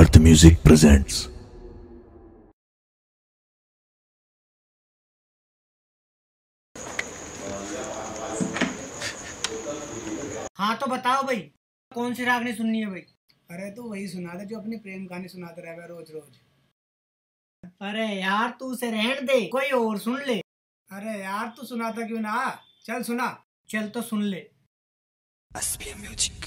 अर्थ music presents. हाँ तो बताओ भाई, कौन सी रागनी सुननी है भाई? अरे तो वही सुना दे जो अपनी प्रेम कहानी सुनाते रहे रोज रोज। अरे यार तू उसे रहने दे, कोई और सुन ले। अरे यार तू सुनाता क्यों ना, चल सुना। चल तो सुन ले। म्यूजिक।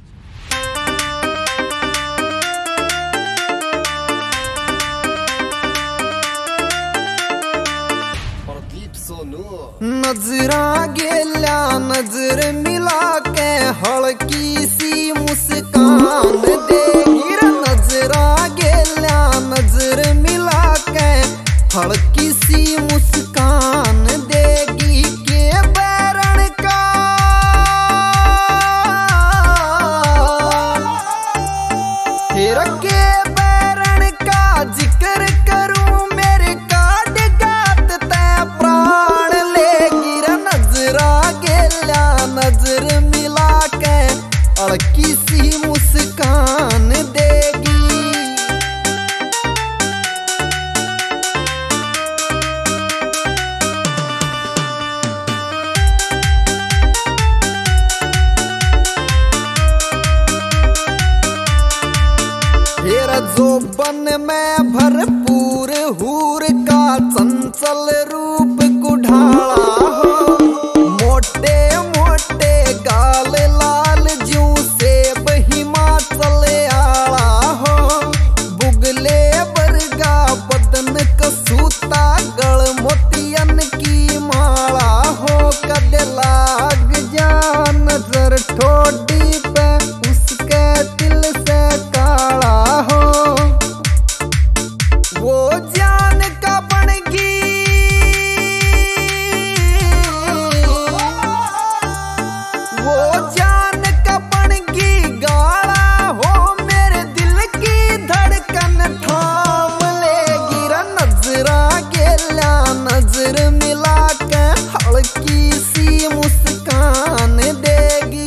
नजरा गेल्या नजर मिला के हल्की सी मुस्कान देगी रे। नजरा गेल्या नजर मिला के हल्की सी मुस्कान देगी के बैरण का फिर के बैरण का जिक्र करूं मेरे काट गात तै प्राण लेगी रे। नजरा गेल्या नजर मिला के हल्की सी मुस्कान देगी। तेरा जोबन में भरपूर हूर का चंचल रूप कुढ़ाला हो। मोटे मोटे गाल लाल ज्यों सेब हिमाचल आला हो। बुगले बरगा बदन कसूता गल मोतियन की माला हो। कद लाग जा नजर ठोडी पे उसके दिल से काला हो। वो जान का बनगी वो जान का बनगी गाला हो। मेरे दिल की धड़कन थाम लेगी रे। नजरा गेल्या नजर मिला के हल्की सी मुस्कान देगी।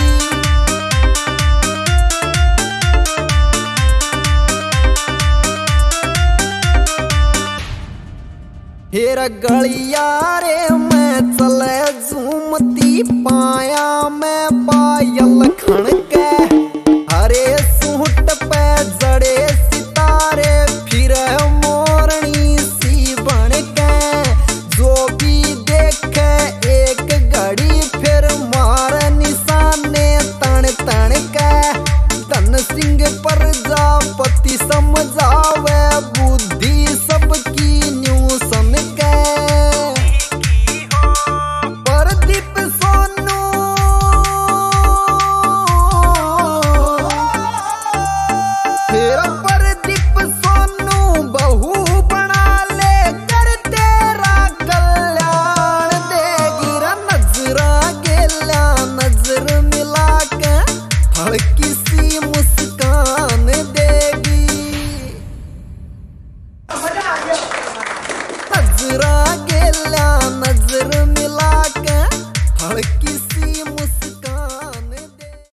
हेरा गलिया रे मैं चले झूमती पाया मैं पायल खण के